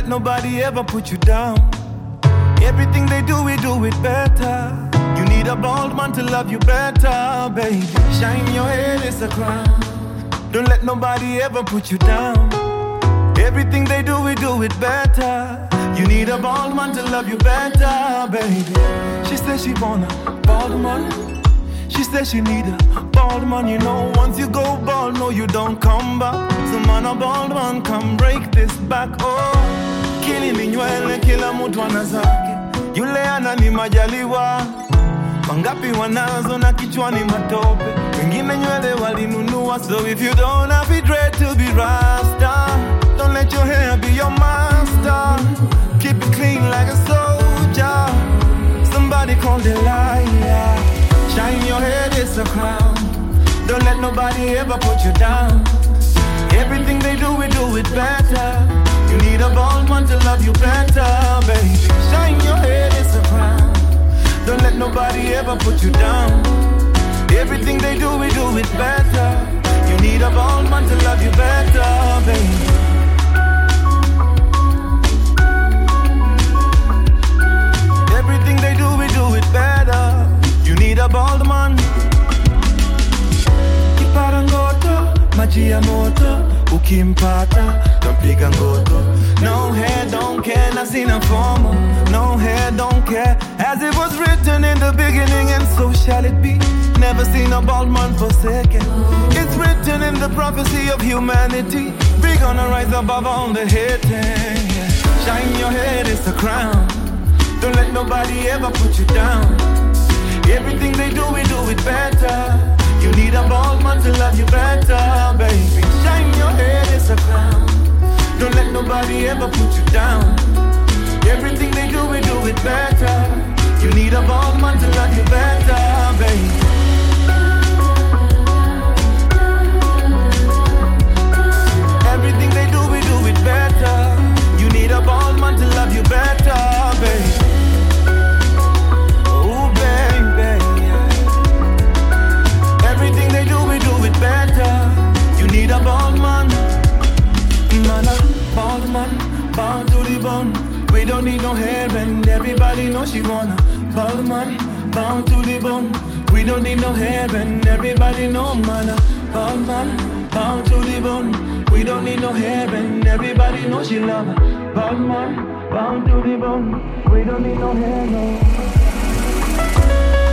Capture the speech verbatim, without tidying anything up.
let nobody ever put you down. Everything they do, we do it better. You need a bald man to love you better, baby. Shine your head, it's a crown. Don't let nobody ever put you down. Everything they do, we do it better. You need a bald man to love you better, baby. She says she want a bald man. She says she need a bald man. You know, once you go bald, no, you don't come back. So man, a bald man, come break this back. Oh, kili minywele, kila mtu anazake. Yule anani majaliwa. Mangapi wanazo na kichwani matope. Wengine nywele walinunua. So if you don't have it dread to be Rasta, don't let your hair be your master. Keep it clean like a soldier. Somebody call Delilah. Shine your head, it's a crown. Don't let nobody ever put you down. Everything they do, we do it better. You need a bald man to love you better, baby. Shine your head, it's a crown. Don't let nobody ever put you down. Everything they do, we do it better. You need a bald man to love you better, baby. Everything they do, we do it better. You need a bald man. Kiparangoto, maji ya moto, ukimpata, tampiga ngoto. No hair, don't care, nasina formal. No hair, don't care, as it was written in the beginning, and so shall it be. Never seen a bald man forsaken. It's written in the prophecy of humanity. We're gonna rise above all the hating. Shine your head, it's a crown. Don't let nobody ever put you down. Everything they do, we do it better. You need a bald man to love you better, baby. Shine your head, it's a crown. Don't let nobody ever put you down. Everything they do, we do it better. You need a bald man to love you better, baby. Everything they do, we do it better. You need a bald man to love you better, baby. Oh, baby. Everything they do, we do it better. You need a bald man. Man, a bald man, bald to the bone. We don't need no hair and everybody knows she wanna. Bald man, bald to the bone. We don't need no hair and everybody know, man. A bald man, bald to the bone. We don't need no hair and everybody knows she love her. Bald man, bald to the bone. We don't need no hair, no.